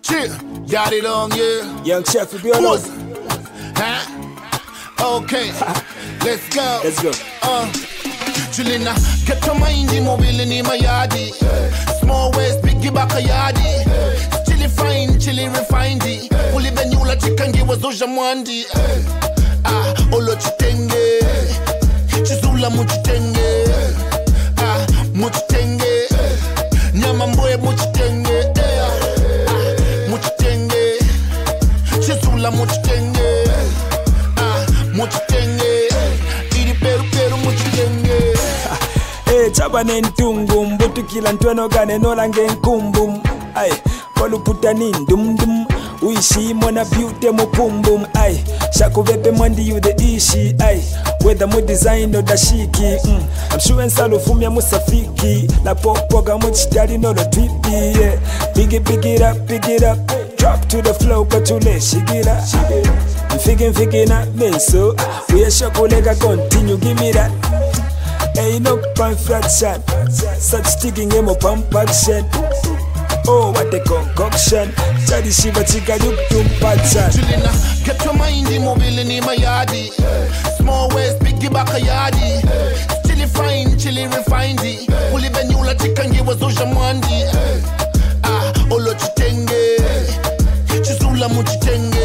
Chill, got it on, yeah. Young Chef, you be on us. Huh? Okay, let's go. Let's go. Chillina, get your mind mobile in my yardy. Small waist, biggie back a yardy. Chilly fine, chilly refined. Uli benula chicken give us Oja Mwandi. Olo chitenge. Chizula muchitenge. Muchitenge. Nyamamboe muchitenge. Muchitenge. Chizula muchitenge. Muchitenge. Iri peru muchitenge. Chaba nentungu mbutu kila ntweno gane nola ngenkumbum. Ay, koluputa nindum uishi mwana beauty mupumbum. Ay, shakubebe mwandi you the ishi. Ay, whether mu design or dashiki. I'm sure nsalo fumya musafiki. La popoga muchitari no lo trippy. Yeah, big it up. Drop to the flow katule shigira. I'm figuring out me so. We a shokolega continue give me that. Ain't no fraction, such sticking him up pump action. Oh, what a concoction. Chadi shiva chika yuk pacha. Chillina, get your mind mobile in my yardy. Small waist, biggie back a yardy. Chilly fine, chilly refined. Uli benula chicken give us Oja Mwandi. Olo chitenge. Chizula muchitenge.